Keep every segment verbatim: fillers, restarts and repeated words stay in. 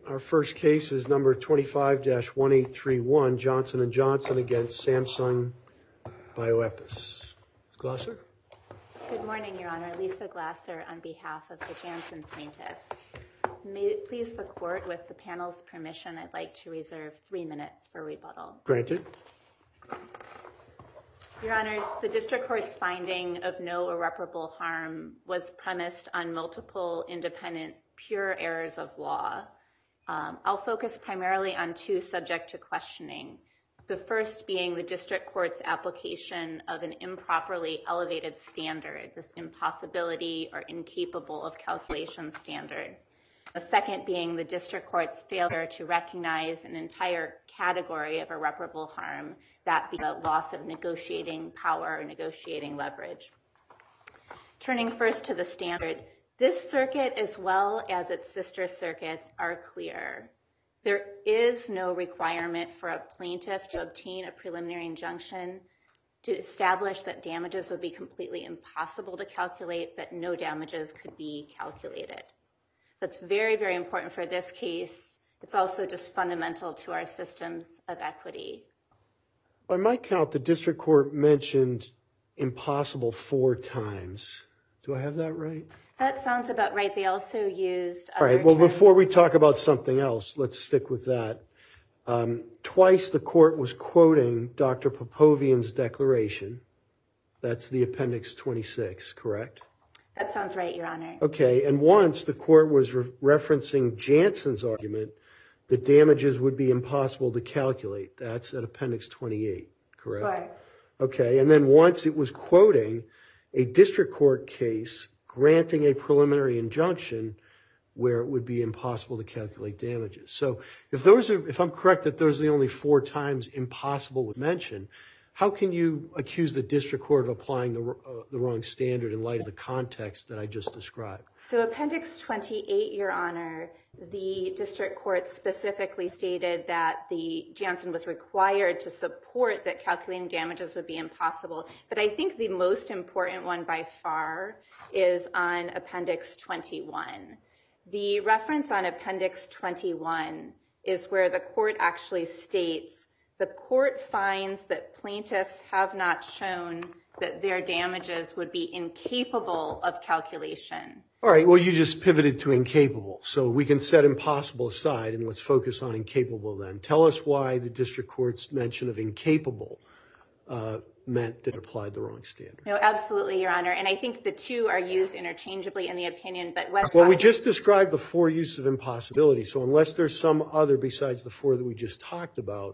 Our first case is number twenty-five dash one eight three one, Johnson and Johnson against Samsung Bioepis. Glasser? Good morning, Your Honor. Lisa Glasser on behalf of the Janssen plaintiffs. May it please the court, with the panel's permission, I'd like to reserve three minutes for rebuttal. Granted. Your Honors, the district court's finding of no irreparable harm was premised on multiple independent pure errors of law. Um, I'll focus primarily on two subject to questioning. The first being the district court's application of an improperly elevated standard, this impossibility or incapable of calculation standard. The second being the district court's failure to recognize an entire category of irreparable harm, that being the loss of negotiating power or negotiating leverage. Turning first to the standard, this circuit, as well as its sister circuits, are clear. There is no requirement for a plaintiff to obtain a preliminary injunction to establish that damages would be completely impossible to calculate, that no damages could be calculated. That's very, very important for this case. It's also just fundamental to our systems of equity. By my count, the district court mentioned impossible four times. Do I have that right? That sounds about right. They also used other All right, well, terms. before we talk about something else, let's stick with that. Um, twice the court was quoting Doctor Popovian's declaration. That's the appendix twenty-six, correct? That sounds right, Your Honor. Okay, and once the court was re- referencing Janssen's argument that damages would be impossible to calculate. That's at appendix twenty-eight, correct? Right. Okay, and then once it was quoting a district court case granting a preliminary injunction where it would be impossible to calculate damages. So if those are, if I'm correct that those are the only four times impossible was mentioned, how can you accuse the district court of applying the, uh, the wrong standard in light of the context that I just described? So appendix twenty-eight, Your Honor, the district court specifically stated that the Janssen was required to support that calculating damages would be impossible. But I think the most important one by far is on appendix twenty-one. The reference on appendix twenty-one is where the court actually states, the court finds that plaintiffs have not shown that their damages would be incapable of calculation. All right, well, you just pivoted to incapable. So we can set impossible aside and let's focus on incapable then. Tell us why the district court's mention of incapable uh, meant that it applied the wrong standard. No, absolutely, Your Honor. And I think the two are used interchangeably in the opinion, but West Well, we just described the four uses of impossibility. So unless there's some other besides the four that we just talked about,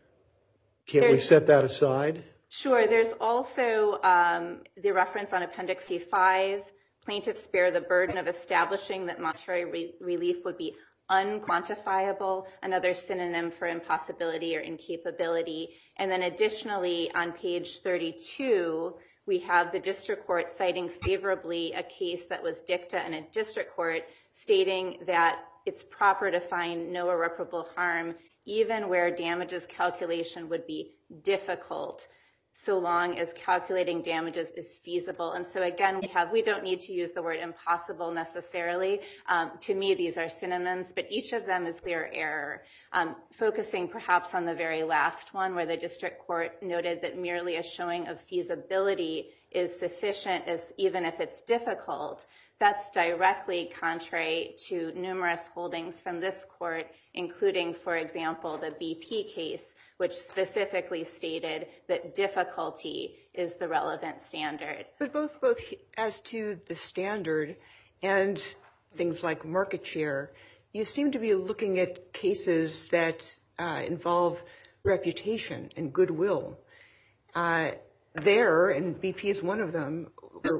can't There's- we set that aside? Sure. There's also um, the reference on appendix five. Plaintiffs bear the burden of establishing that monetary re- relief would be unquantifiable, another synonym for impossibility or incapability. And then additionally, on page thirty-two, we have the district court citing favorably a case that was dicta in a district court stating that it's proper to find no irreparable harm even where damages calculation would be difficult, so long as calculating damages is feasible. And so again, we have, we don't need to use the word impossible necessarily. Um, to me, these are synonyms, but each of them is clear error. Um, focusing perhaps on the very last one where the district court noted that merely a showing of feasibility is sufficient as even if it's difficult. That's directly contrary to numerous holdings from this court, including, for example, the B P case, which specifically stated that difficulty is the relevant standard. But both, both as to the standard and things like market share, you seem to be looking at cases that uh, involve reputation and goodwill. Uh, there, and B P is one of them, we're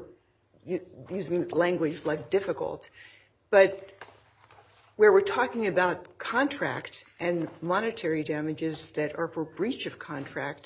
using language like difficult, but where we're talking about contract and monetary damages that are for breach of contract,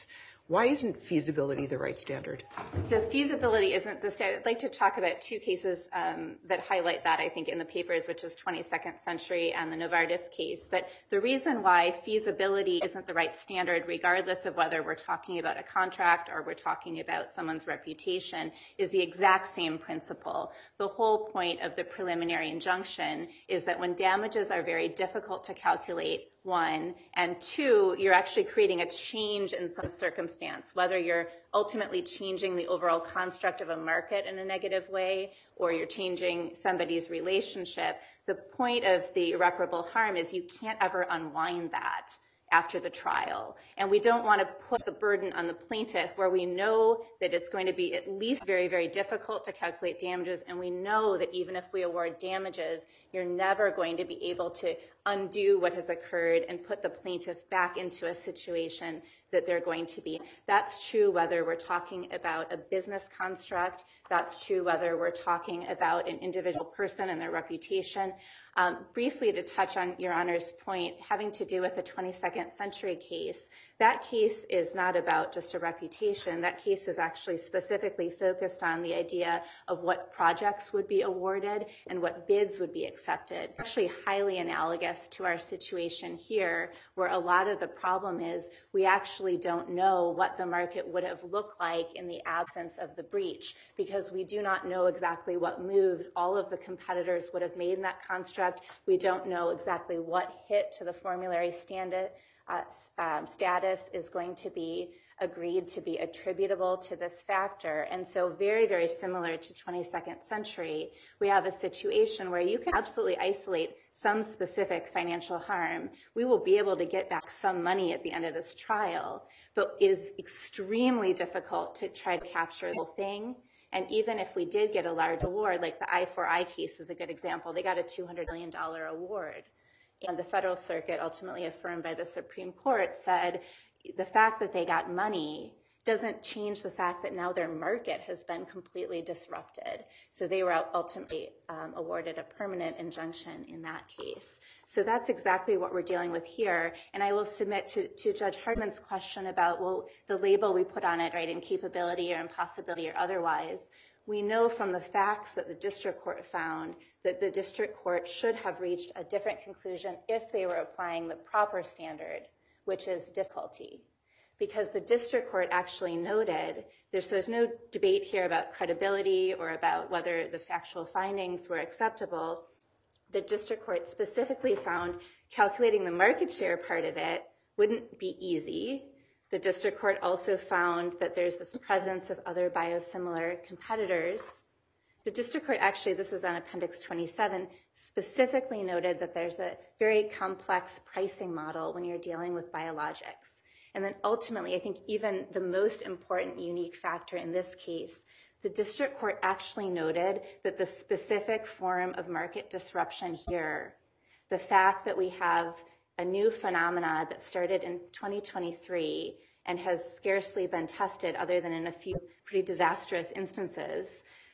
Why isn't feasibility the right standard? So feasibility isn't the standard. I'd like to talk about two cases um, that highlight that, I think, in the papers, which is twenty-second Century and the Novartis case. But the reason why feasibility isn't the right standard, regardless of whether we're talking about a contract or we're talking about someone's reputation, is the exact same principle. The whole point of the preliminary injunction is that when damages are very difficult to calculate, one, and two, you're actually creating a change in some circumstance, whether you're ultimately changing the overall construct of a market in a negative way or you're changing somebody's relationship. The point of the irreparable harm is you can't ever unwind that after the trial. And we don't want to put the burden on the plaintiff where we know that it's going to be at least very, very difficult to calculate damages, and we know that even if we award damages, you're never going to be able to undo what has occurred and put the plaintiff back into a situation that they're going to be. That's true whether we're talking about a business construct. That's true whether we're talking about an individual person and their reputation. Um, briefly, to touch on Your Honor's point, having to do with the twenty-second Century case, that case is not about just a reputation. That case is actually specifically focused on the idea of what projects would be awarded and what bids would be accepted. Actually highly analogous to our situation here, where a lot of the problem is we actually don't know what the market would have looked like in the absence of the breach, because we do not know exactly what moves all of the competitors would have made in that construct. We don't know exactly what hit to the formulary standard uh, um, status is going to be agreed to be attributable to this factor. And so very, very similar to twenty-second Century, we have a situation where you can absolutely isolate some specific financial harm. We will be able to get back some money at the end of this trial, but it is extremely difficult to try to capture the whole thing. And even if we did get a large award, like the I four I case is a good example, they got a two hundred million dollars award. And the Federal Circuit, ultimately affirmed by the Supreme Court, said the fact that they got money doesn't change the fact that now their market has been completely disrupted. So they were ultimately um, awarded a permanent injunction in that case. So that's exactly what we're dealing with here. And I will submit to, to Judge Hardman's question about, well, the label we put on it, right, incapability or impossibility or otherwise. We know from the facts that the district court found that the district court should have reached a different conclusion if they were applying the proper standard, which is difficulty. Because the district court actually noted, there's, there's no debate here about credibility or about whether the factual findings were acceptable. The district court specifically found calculating the market share part of it wouldn't be easy. The district court also found that there's this presence of other biosimilar competitors. The district court actually, this is on Appendix twenty-seven, specifically noted that there's a very complex pricing model when you're dealing with biologics. And then ultimately, I think even the most important unique factor in this case, the district court actually noted that the specific form of market disruption here, the fact that we have a new phenomena that started in twenty twenty-three and has scarcely been tested other than in a few pretty disastrous instances,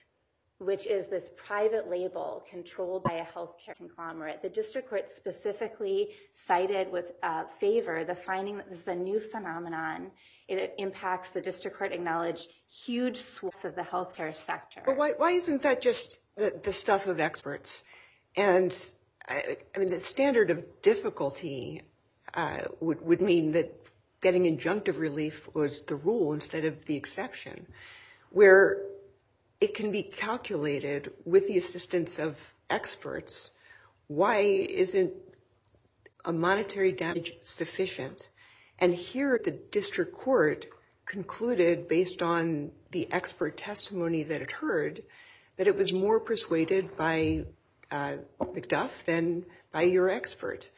which is this private label controlled by a healthcare conglomerate. The district court specifically cited with uh, favor the finding that this is a new phenomenon. It impacts, the district court acknowledged, huge swaths of the healthcare sector. But why, why isn't that just the, the stuff of experts? And I, I mean, the standard of difficulty uh, would, would mean that getting injunctive relief was the rule instead of the exception, where it can be calculated with the assistance of experts. Why isn't a monetary damage sufficient? And here the district court concluded, based on the expert testimony that it heard, that it was more persuaded by uh, McDuff than by your expert.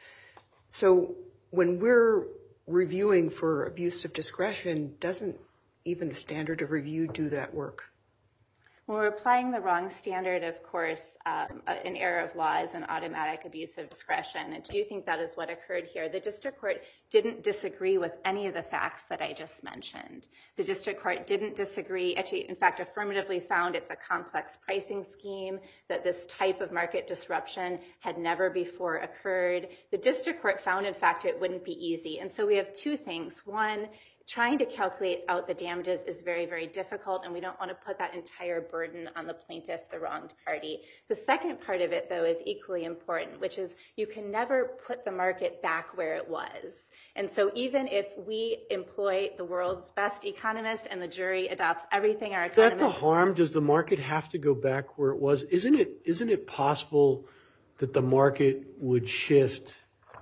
So when we're reviewing for abuse of discretion, doesn't even the standard of review do that work? When we're applying the wrong standard, of course, um, an error of law is an automatic abuse of discretion. And I do think that is what occurred here. The district court didn't disagree with any of the facts that I just mentioned. The district court didn't disagree, actually, in fact, affirmatively found it's a complex pricing scheme, that this type of market disruption had never before occurred. The district court found, in fact, it wouldn't be easy. And so we have two things. One, trying to calculate out the damages is very, very difficult, and we don't want to put that entire burden on the plaintiff, the wronged party. The second part of it, though, is equally important, which is you can never put the market back where it was. And so even if we employ the world's best economist and the jury adopts everything our economists... Is that the harm? Does the market have to go back where it was? Isn't it, isn't it possible that the market would shift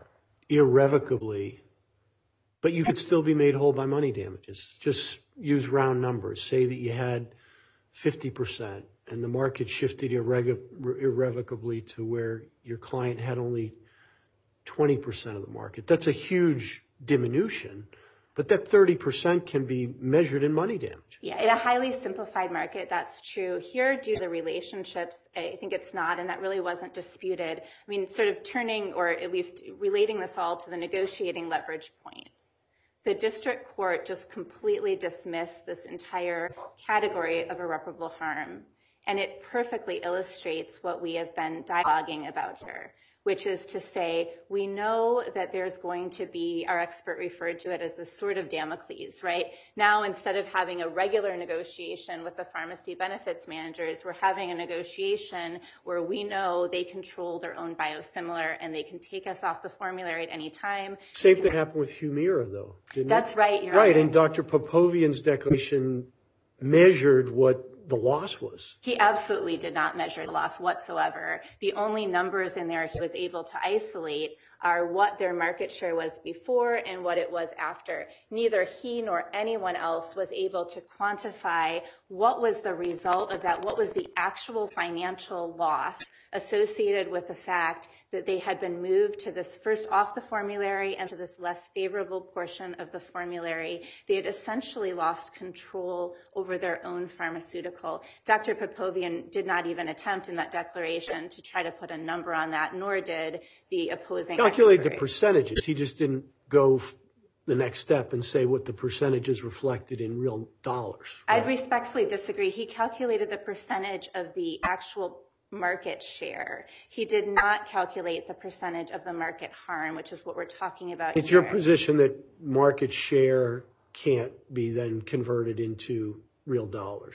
irrevocably, but you could still be made whole by money damages? Just use round numbers. Say that you had fifty percent and the market shifted irre- irrevocably to where your client had only twenty percent of the market. That's a huge diminution, but that thirty percent can be measured in money damage. Yeah, in a highly simplified market, that's true. Here, due to the relationships, I think it's not, and that really wasn't disputed. I mean, sort of turning, or at least relating this all to the negotiating leverage point. The district court just completely dismissed this entire category of irreparable harm, and it perfectly illustrates what we have been dialoguing about here, which is to say, we know that there's going to be, our expert referred to it as the sword of Damocles, right? Now, instead of having a regular negotiation with the pharmacy benefits managers, we're having a negotiation where we know they control their own biosimilar and they can take us off the formulary at any time. Same thing happened with Humira, though, didn't That's it? right, Your Right, Honor. and Doctor Popovian's declaration measured what the loss was. He absolutely did not measure the loss whatsoever. The only numbers in there he was able to isolate are what their market share was before and what it was after. Neither he nor anyone else was able to quantify what was the result of that, what was the actual financial loss associated with the fact that they had been moved to this first off the formulary and to this less favorable portion of the formulary. They had essentially lost control over their own pharmaceutical. Doctor Popovian did not even attempt in that declaration to try to put a number on that, nor did the opposing Calculate expert. the percentages. He just didn't go f- the next step and say what the percentages reflected in real dollars. I'd respectfully disagree. He calculated the percentage of the actual market share. He did not calculate the percentage of the market harm, which is what we're talking about It's here. your position that market share can't be then converted into real dollars.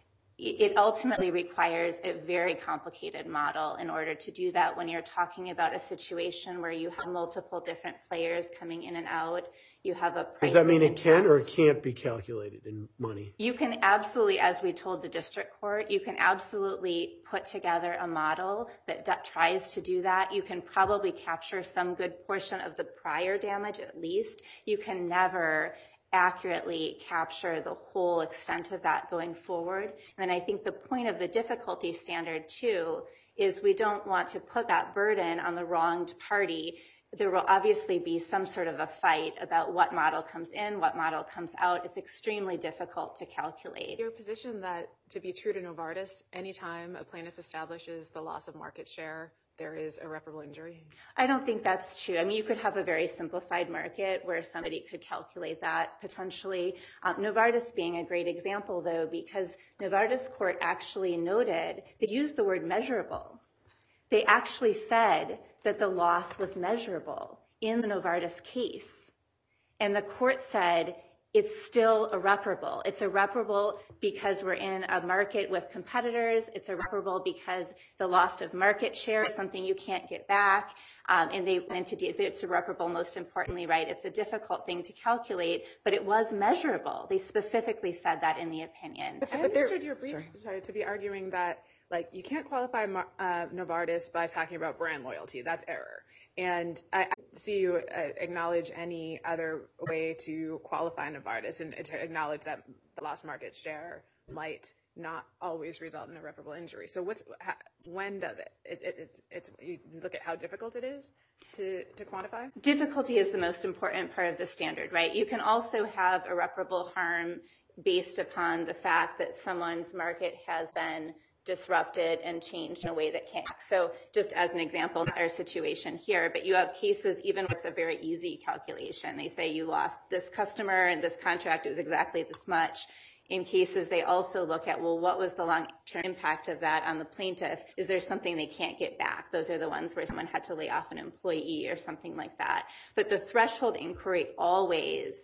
It ultimately requires a very complicated model in order to do that when you're talking about a situation where you have multiple different players coming in and out. You have a pricing Does that mean it can or it impact. can't be calculated in money? You can absolutely, as we told the district court, you can absolutely put together a model that d- tries to do that. You can probably capture some good portion of the prior damage at least. You can never accurately capture the whole extent of that going forward. And then I think the point of the difficulty standard too is we don't want to put that burden on the wronged party. There will obviously be some sort of a fight about what model comes in, what model comes out. It's extremely difficult to calculate. Your position that to be true to Novartis, anytime a plaintiff establishes the loss of market share, there is irreparable injury? I don't think that's true. I mean, you could have a very simplified market where somebody could calculate that potentially. Um, Novartis being a great example, though, because Novartis court actually noted, they used the word measurable. They actually said that the loss was measurable in the Novartis case. And the court said, it's still irreparable. It's irreparable because we're in a market with competitors. It's irreparable because the loss of market share is something you can't get back. Um, and they went into, it's irreparable most importantly, right? It's a difficult thing to calculate, but it was measurable. They specifically said that in the opinion. I understood your brief sorry. Sorry, to be arguing that like you can't qualify uh, Novartis by talking about brand loyalty. That's error. And I, I see you uh, acknowledge any other way to qualify Novartis and, and to acknowledge that the lost market share might not always result in irreparable injury. So what's how, when does it? It, it, it? It's you look at how difficult it is to, to quantify? Difficulty is the most important part of the standard, right? You can also have irreparable harm based upon the fact that someone's market has been disrupted and changed in a way that can't. So just as an example, not our situation here, but you have cases even where it's a very easy calculation. They say you lost this customer and this contract was exactly this much. In cases, they also look at, well, what was the long-term impact of that on the plaintiff? Is there something they can't get back? Those are the ones where someone had to lay off an employee or something like that. But the threshold inquiry always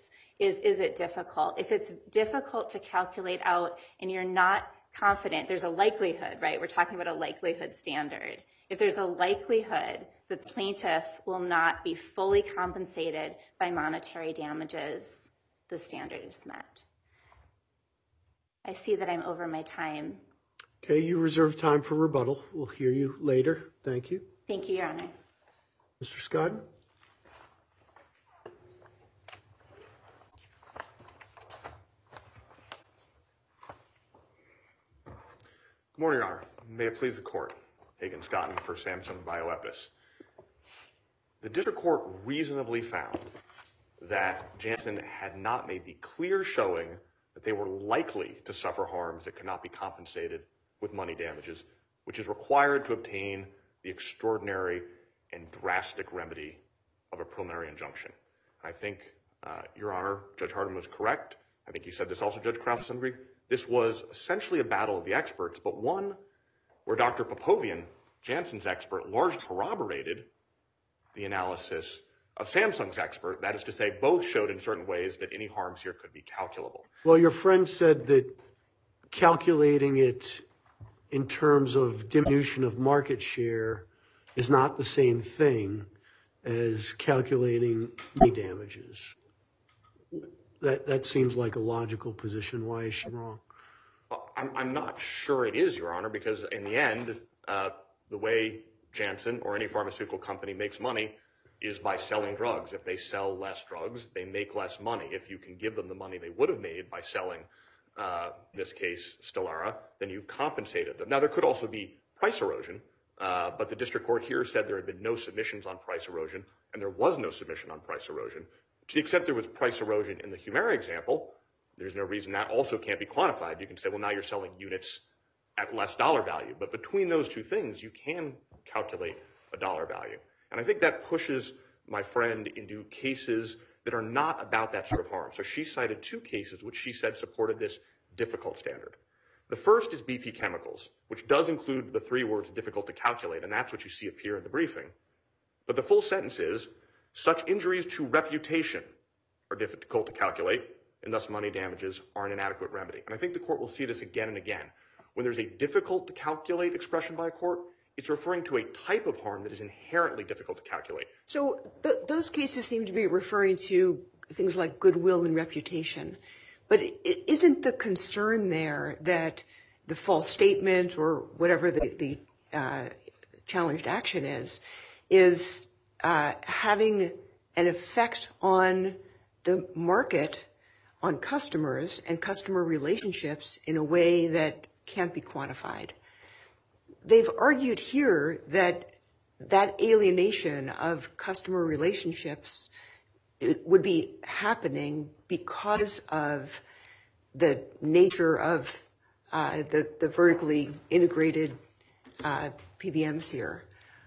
is, is it difficult? If it's difficult to calculate out and you're not confident, there's a likelihood, right? We're talking about a likelihood standard. If there's a likelihood that the plaintiff will not be fully compensated by monetary damages, the standard is met. I see that I'm over my time. Okay, you reserve time for rebuttal. We'll hear you later. Thank you. Thank you, Your Honor. Mister Scott? Good morning, Your Honor. May it please the court. Hagen Scotton for Samsung Bioepis. The district court reasonably found that Janssen had not made the clear showing that they were likely to suffer harms that could not be compensated with money damages, which is required to obtain the extraordinary and drastic remedy of a preliminary injunction. I think, uh, Your Honor, Judge Hardiman was correct. I think you said this also, Judge Krause, to some degree. This was essentially a battle of the experts, but one where Doctor Popovian, Janssen's expert, largely corroborated the analysis of Samsung's expert. That is to say, both showed in certain ways that any harms here could be calculable. Well, your friend said that calculating it in terms of diminution of market share is not the same thing as calculating money damages. That that seems like a logical position. Why is she wrong? Well, I'm, I'm not sure it is, Your Honor, because in the end, uh, the way Janssen or any pharmaceutical company makes money is by selling drugs. If they sell less drugs, they make less money. If you can give them the money they would have made by selling, uh, in this case, Stelara, then you've compensated them. Now, there could also be price erosion, uh, but the district court here said there had been no submissions on price erosion, and there was no submission on price erosion. To the extent there was price erosion in the Humira example, there's no reason that also can't be quantified. You can say, well, now you're selling units at less dollar value. But between those two things, you can calculate a dollar value. And I think that pushes my friend into cases that are not about that sort of harm. So she cited two cases which she said supported this difficult standard. The first is B P Chemicals, which does include the three words difficult to calculate, and that's what you see appear in the briefing. But the full sentence is, such injuries to reputation are difficult to calculate, and thus money damages are an inadequate remedy. And I think the court will see this again and again. When there's a difficult to calculate expression by a court, it's referring to a type of harm that is inherently difficult to calculate. So th- those cases seem to be referring to things like goodwill and reputation. But it isn't the concern there that the false statement or whatever the, the uh, challenged action is, is uh, having an effect on the market, on customers and customer relationships in a way that can't be quantified. They've argued here that that alienation of customer relationships it would be happening because of the nature of uh, the, the vertically integrated uh, P B Ms here.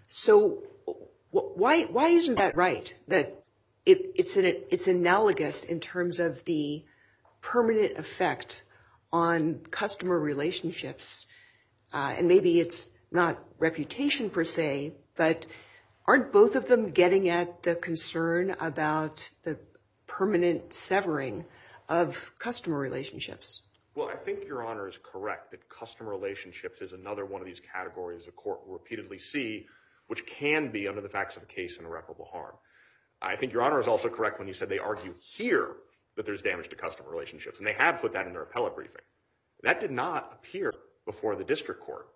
So w- why why isn't that right? That it, it's an, it's analogous in terms of the permanent effect on customer relationships, uh, and maybe it's not reputation per se, but aren't both of them getting at the concern about the permanent severing of customer relationships? Well, I think Your Honor is correct that customer relationships is another one of these categories the court will repeatedly see, which can be, under the facts of the case, an irreparable harm. I think Your Honor is also correct when you said they argue here that there's damage to customer relationships, and they have put that in their appellate briefing. That did not appear before the district court,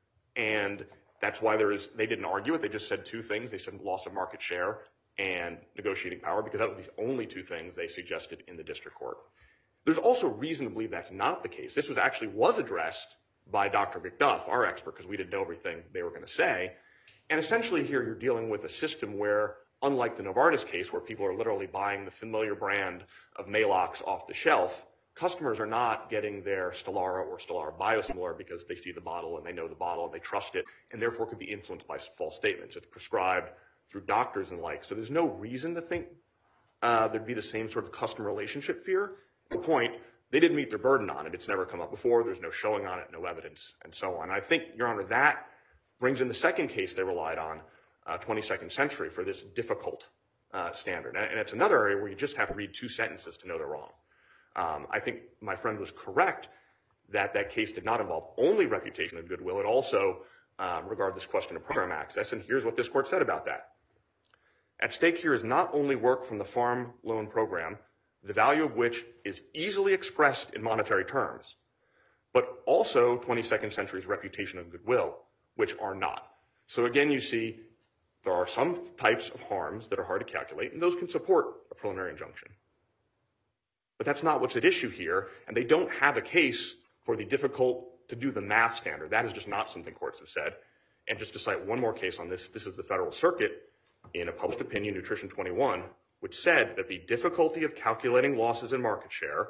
and that's why there is, they didn't argue it. They just said two things. They said loss of market share and negotiating power, because that was the only two things they suggested in the district court. There's also reason to believe that's not the case. This was actually was addressed by Doctor McDuff, our expert, because we didn't know everything they were going to say. And essentially here you're dealing with a system where, unlike the Novartis case, where people are literally buying the familiar brand of Maalox off the shelf, customers are not getting their Stelara or Stelara biosimilar because they see the bottle and they know the bottle and they trust it, and therefore could be influenced by false statements. It's prescribed through doctors and like. So there's no reason to think uh, there'd be the same sort of customer relationship fear. The point, they didn't meet their burden on it. It's never come up before. There's no showing on it, no evidence, and so on. I think, Your Honor, that brings in the second case they relied on, uh, twenty-second century, for this difficult uh, standard. And it's another area where you just have to read two sentences to know they're wrong. Um, I think my friend was correct that that case did not involve only reputation and goodwill. It also um, regarded this question of program access. And here's what this court said about that. At stake here is not only work from the Farm Loan Program, the value of which is easily expressed in monetary terms, but also twenty-second century's reputation and goodwill, which are not. So again, you see there are some types of harms that are hard to calculate, and those can support a preliminary injunction. But that's not what's at issue here, and they don't have a case for the difficult to do the math standard. That is just not something courts have said. And just to cite one more case on this, this is the Federal Circuit in a published opinion, Nutrition twenty-one, which said that the difficulty of calculating losses in market share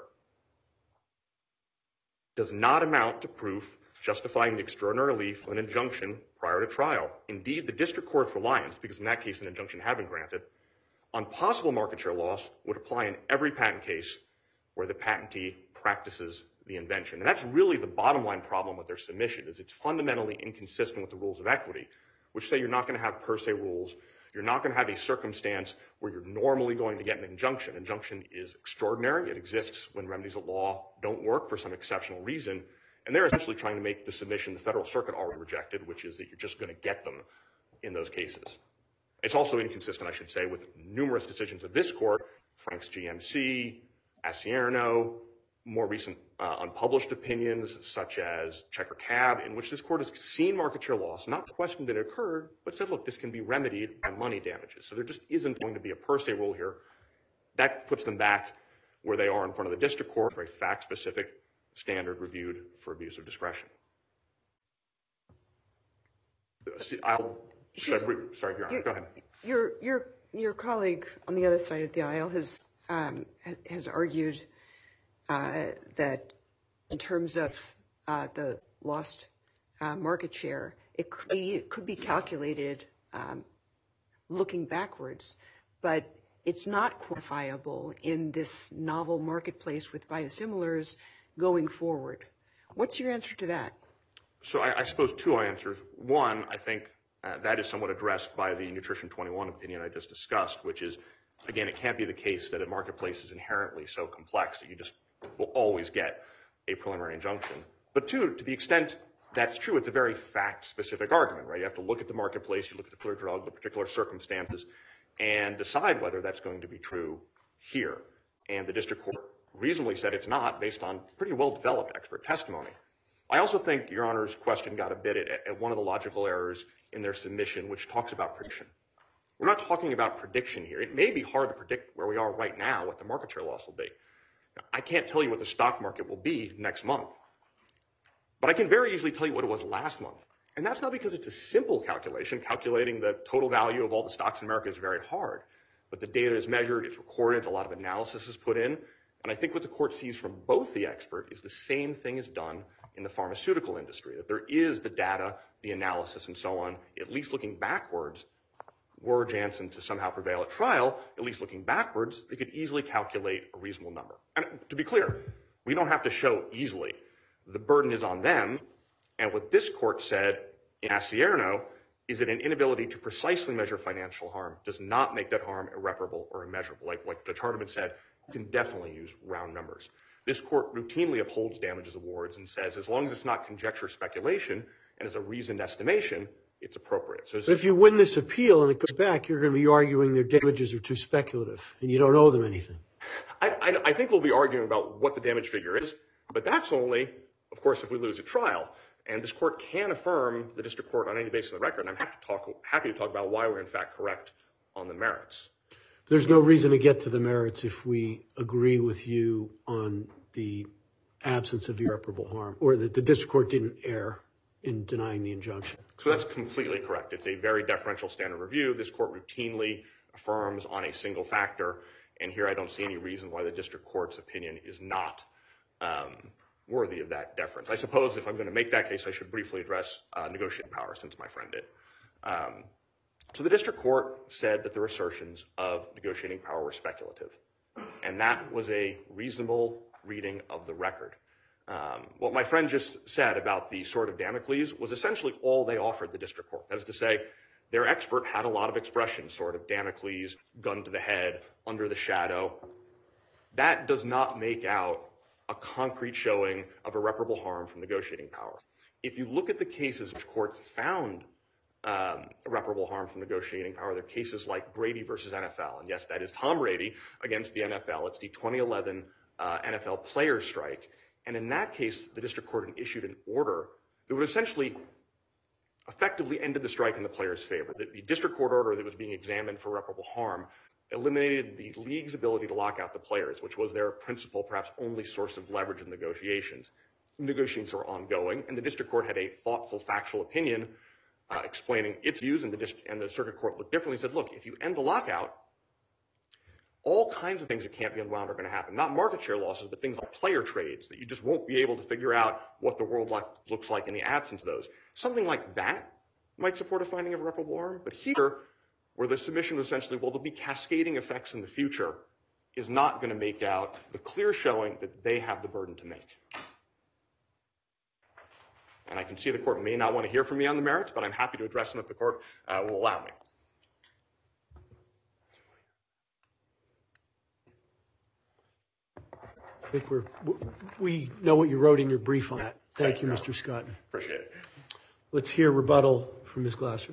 does not amount to proof justifying the extraordinary relief of an injunction prior to trial. Indeed, the district court's reliance, because in that case an injunction had been granted, on possible market share loss would apply in every patent case where the patentee practices the invention. And that's really the bottom line problem with their submission, is it's fundamentally inconsistent with the rules of equity, which say you're not going to have per se rules. You're not going to have a circumstance where you're normally going to get an injunction. Injunction is extraordinary. It exists when remedies of law don't work for some exceptional reason. And they're essentially trying to make the submission the Federal Circuit already rejected, which is that you're just going to get them in those cases. It's also inconsistent, I should say, with numerous decisions of this court, Frank's G M C, Asierno, more recent uh, unpublished opinions such as Checker Cab, in which this court has seen market share loss, not questioned that it occurred, but said, look, this can be remedied by money damages. So there just isn't going to be a per se rule here. That puts them back where they are in front of the district court for a fact-specific standard reviewed for abuse of discretion. I'll, should I, sorry, Your Honor, go ahead. Your, your, your colleague on the other side of the aisle has, um, has argued Uh, that in terms of uh, the lost uh, market share, it could be, it could be calculated um, looking backwards, but it's not quantifiable in this novel marketplace with biosimilars going forward. What's your answer to that? So I, I suppose two answers. One, I think uh, that is somewhat addressed by the Nutrition twenty-one opinion I just discussed, which is, again, it can't be the case that a marketplace is inherently so complex that you just will always get a preliminary injunction. But two, to the extent that's true, it's a very fact-specific argument, right? You have to look at the marketplace, you look at the particular drug, the particular circumstances, and decide whether that's going to be true here. And the district court reasonably said it's not, based on pretty well-developed expert testimony. I also think Your Honor's question got a bit at, at one of the logical errors in their submission, which talks about prediction. We're not talking about prediction here. It may be hard to predict where we are right now, what the market share loss will be. I can't tell you what the stock market will be next month, but I can very easily tell you what it was last month. And that's not because it's a simple calculation. Calculating the total value of all the stocks in America is very hard, but the data is measured, it's recorded, a lot of analysis is put in. And I think what the court sees from both the expert is the same thing is done in the pharmaceutical industry, that there is the data, the analysis, and so on, at least looking backwards. Were Janssen to somehow prevail at trial, at least looking backwards, they could easily calculate a reasonable number. And to be clear, we don't have to show easily. The burden is on them. And what this court said in Asierno is that an inability to precisely measure financial harm does not make that harm irreparable or immeasurable. Like, like Judge Hardiman said, you can definitely use round numbers. This court routinely upholds damages awards and says as long as it's not conjecture speculation and is a reasoned estimation, it's appropriate. So but if you win this appeal and it goes back, you're going to be arguing their damages are too speculative and you don't owe them anything. I, I, I think we'll be arguing about what the damage figure is, but that's only, of course, if we lose a trial. And this court can affirm the district court on any basis of the record. And I'm happy to talk, happy to talk about why we're in fact correct on the merits. There's no reason to get to the merits if we agree with you on the absence of irreparable harm, or that the district court didn't err in denying the injunction. So that's completely correct. It's a very deferential standard review. This court routinely affirms on a single factor, and here I don't see any reason why the district court's opinion is not um, worthy of that deference. I suppose if I'm going to make that case, I should briefly address uh, negotiating power, since my friend did. Um, so the district court said that their assertions of negotiating power were speculative, and that was a reasonable reading of the record. Um, what my friend just said about the sword of Damocles was essentially all they offered the district court. That is to say, Their expert had a lot of expressions, sort of Damocles, gun to the head, under the shadow. That does not make out a concrete showing of irreparable harm from negotiating power. If you look at the cases which courts found um, irreparable harm from negotiating power, there are cases like Brady versus N F L. And yes, that is Tom Brady against the N F L. It's the twenty eleven uh, N F L players strike. And in that case, the district court issued an order that would essentially effectively ended the strike in the players' favor. The, the district court order that was being examined for irreparable harm eliminated the league's ability to lock out the players, which was their principal, perhaps only source of leverage in negotiations. Negotiations are ongoing, and the district court had a thoughtful, factual opinion uh, explaining its views, and the, dist- and the circuit court looked differently and said, look, if you end the lockout, all kinds of things that can't be unwound are going to happen. Not market share losses, but things like player trades that you just won't be able to figure out what the world like, looks like in the absence of those. Something like that might support a finding of irreparable harm, but here, where the submission was essentially, well, there'll be cascading effects in the future, is not going to make out the clear showing that they have the burden to make. And I can see the court may not want to hear from me on the merits, but I'm happy to address them if the court uh, will allow me. I think we're, we know what you wrote in your brief on that. Thank, Thank you, Mister Scott. Appreciate it. Let's hear rebuttal from Miz Glasser.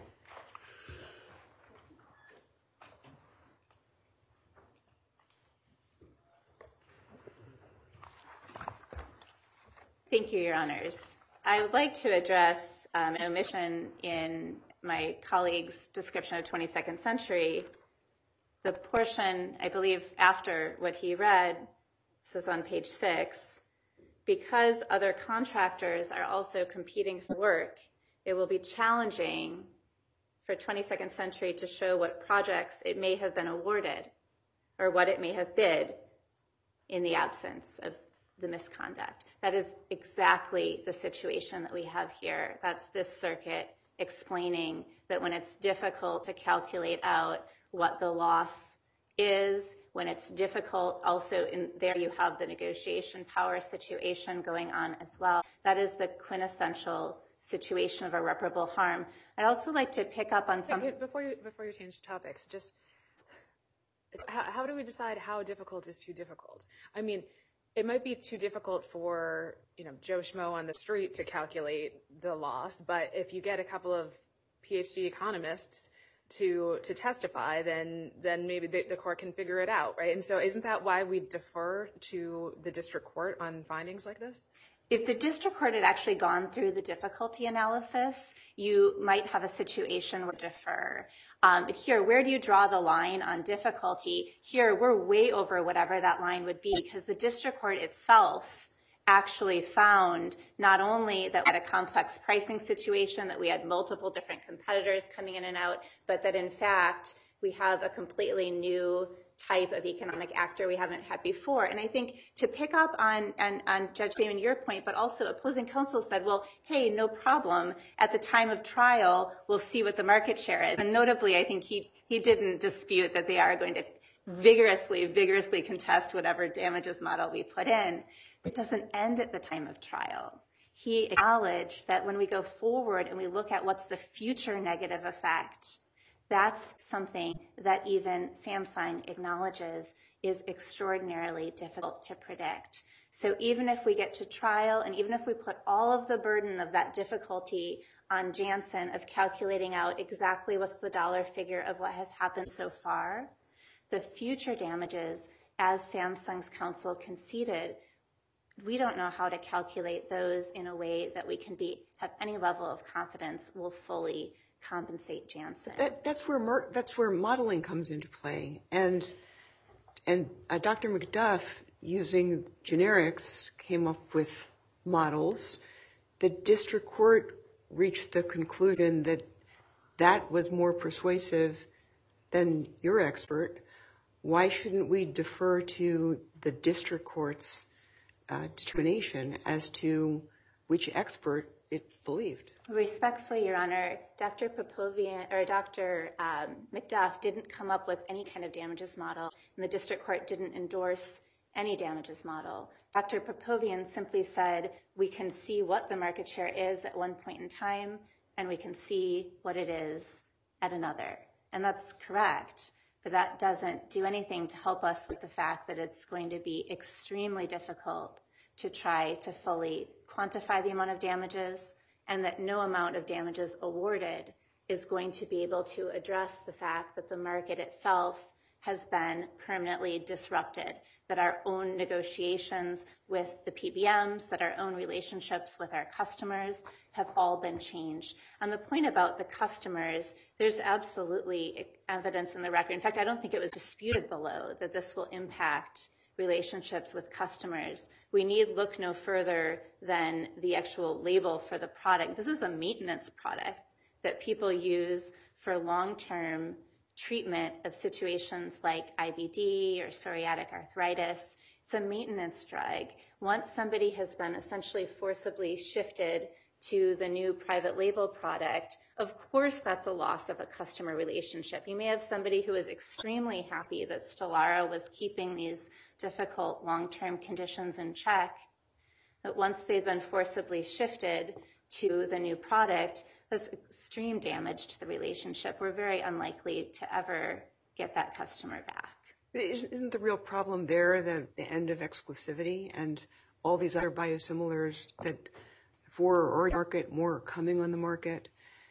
Thank you, Your Honors. I would like to address um, an omission in my colleague's description of twenty-second century. The portion, I believe, after what he read, this is on page six, because other contractors are also competing for work, it will be challenging for twenty-second century to show what projects it may have been awarded or what it may have bid in the absence of the misconduct. That is exactly the situation that we have here. That's this circuit explaining that when it's difficult to calculate out what the loss is, when it's difficult, also in there you have the negotiation power situation going on as well. That is the quintessential situation of irreparable harm. I'd also like to pick up on something. Before you, before you change topics, just how, how do we decide how difficult is too difficult? I mean, it might be too difficult for, you know, Joe Schmo on the street to calculate the loss, but if you get a couple of PhD economists to to testify, then then maybe the, the court can figure it out, right? And so isn't that why we defer to the district court on findings like this? If the district court had actually gone through the difficulty analysis, you might have a situation where defer. Um, but here, where do you draw the line on difficulty? Here, we're way over whatever that line would be because the district court itself actually found not only that we had a complex pricing situation, that we had multiple different competitors coming in and out, but that in fact, we have a completely new type of economic actor we haven't had before. And I think to pick up on, on, on Judge Damon, your point, but also opposing counsel said, well, hey, no problem. At the time of trial, we'll see what the market share is. And notably, I think he, he didn't dispute that they are going to vigorously, vigorously contest whatever damages model we put in. It doesn't end at the time of trial. He acknowledged that when we go forward and we look at what's the future negative effect, that's something that even Samsung acknowledges is extraordinarily difficult to predict. So even if we get to trial and even if we put all of the burden of that difficulty on Janssen of calculating out exactly what's the dollar figure of what has happened so far, the future damages, as Samsung's counsel conceded, we don't know how to calculate those in a way that we can be have any level of confidence will fully compensate Janssen. That, that's where mer- that's where modeling comes into play, and and uh, Doctor McDuff, using generics, came up with models. The district court reached the conclusion that that was more persuasive than your expert. Why shouldn't we defer to the district court's uh, determination as to which expert it believed? Respectfully, Your Honor, Doctor Popovian or Doctor Um, McDuff didn't come up with any kind of damages model, and the district court didn't endorse any damages model. Doctor Popovian simply said we can see what the market share is at one point in time and we can see what it is at another. And that's correct, but that doesn't do anything to help us with the fact that it's going to be extremely difficult to try to fully quantify the amount of damages, and that no amount of damages awarded is going to be able to address the fact that the market itself has been permanently disrupted, that our own negotiations with the P B Ms, that our own relationships with our customers have all been changed. And the point about the customers, there's absolutely evidence in the record. In fact, I don't think it was disputed below that this will impact relationships with customers. We need look no further than the actual label for the product. This is a maintenance product that people use for long-term treatment of situations like I B D or psoriatic arthritis. It's a maintenance drug. Once somebody has been essentially forcibly shifted to the new private label product, of course that's a loss of a customer relationship. You may have somebody who is extremely happy that Stelara was keeping these difficult long-term conditions in check, but once they've been forcibly shifted to the new product, there's extreme damage to the relationship. We're very unlikely to ever get that customer back. Isn't the real problem there the, the end of exclusivity and all these other biosimilars that for or market, more are coming on the market?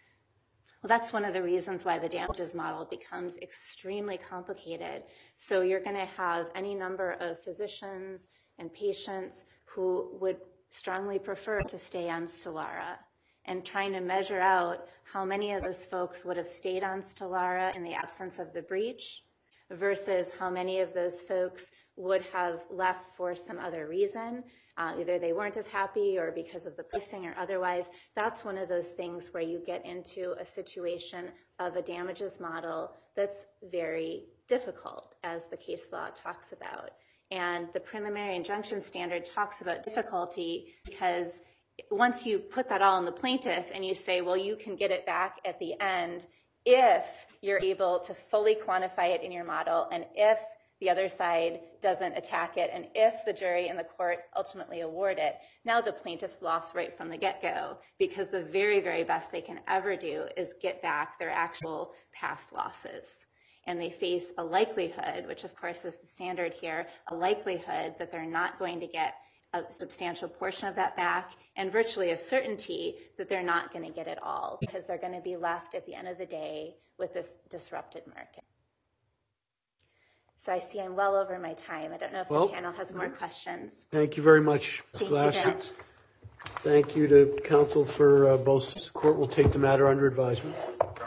Well, that's one of the reasons why the damages model becomes extremely complicated. So you're going to have any number of physicians and patients who would strongly prefer to stay on Stelara, and trying to measure out how many of those folks would have stayed on Stelara in the absence of the breach versus how many of those folks would have left for some other reason. Uh, either they weren't as happy or because of the pricing or otherwise. That's one of those things where you get into a situation of a damages model that's very difficult, as the case law talks about. And the preliminary injunction standard talks about difficulty because once you put that all on the plaintiff and you say, well, you can get it back at the end if you're able to fully quantify it in your model, and if the other side doesn't attack it, and if the jury and the court ultimately award it, now the plaintiff's lost right from the get-go, because the very, very best they can ever do is get back their actual past losses. And they face a likelihood, which of course is the standard here, a likelihood that they're not going to get a substantial portion of that back, and virtually a certainty that they're not going to get it all, because they're going to be left at the end of the day with this disrupted market. So I see I'm well over my time. I don't know if well, the panel has more questions. Thank you very much, Miz Glasser. Thank you to counsel for uh, both. The court will take the matter under advisement.